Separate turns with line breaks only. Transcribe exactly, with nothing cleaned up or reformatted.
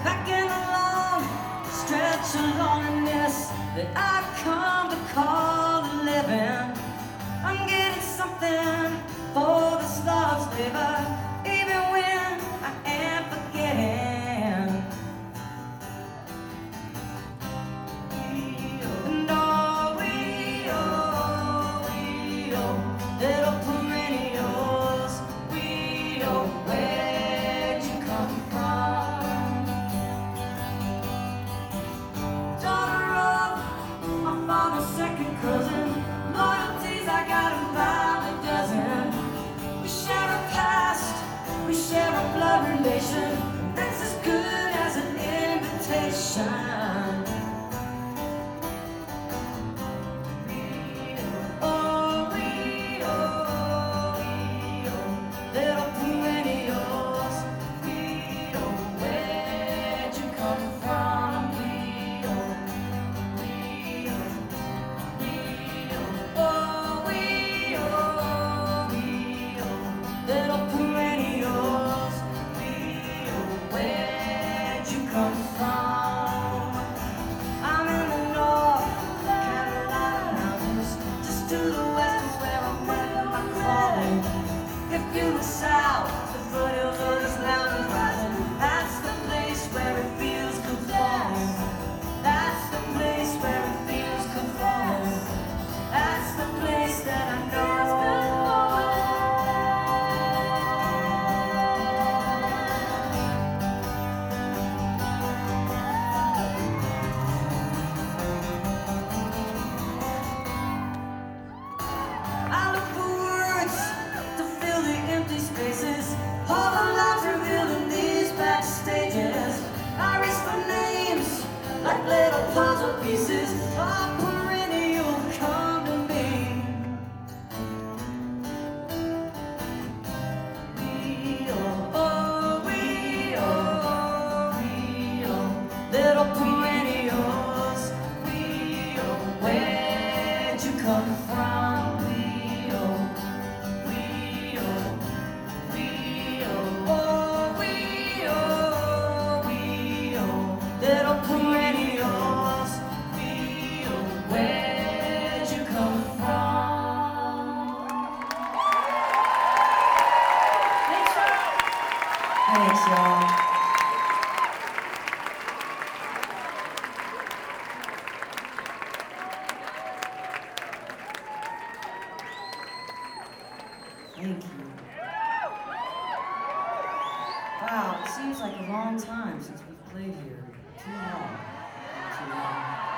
back in the long stretch of loneliness that I come to call a living. I'm getting something for this love's labor, even when I am forgetting. And oh, we, oh, we, oh, little perennials, we, oh, where'd you come from? Daughter of my father's second cousin, loyalties I got about a dozen. We share a past, we share a blood relation, and that's as good as an invitation. Oh, we, oh, we, oh, little perennials, we, oh, where'd you come from? We, oh, we, oh, we, oh, oh, we, oh, we, oh, little perennials, we, oh, where'd you come from? I'm in the North Carolina mountains, just to the west is where I'm with my calling. If you look south, the foothills of this mountain rising, that's the place where it feels conforming. That's the place where it feels conforming. That's the place that I know. I look for words to fill the empty spaces, all the lives revealed in these backstages. I reach for names like little puzzle pieces, all perennial come to me. We, oh, oh, we, oh, we, oh, little perennials, we, oh, where'd you come from? We, oh, we, oh, we, oh, oh, we, oh, we, oh, little perennials, we, oh, where'd you come from? Thanks, y'all. Thanks, y'all. Thank you. Wow, it seems like a long time since we've played here. Too long. Too long.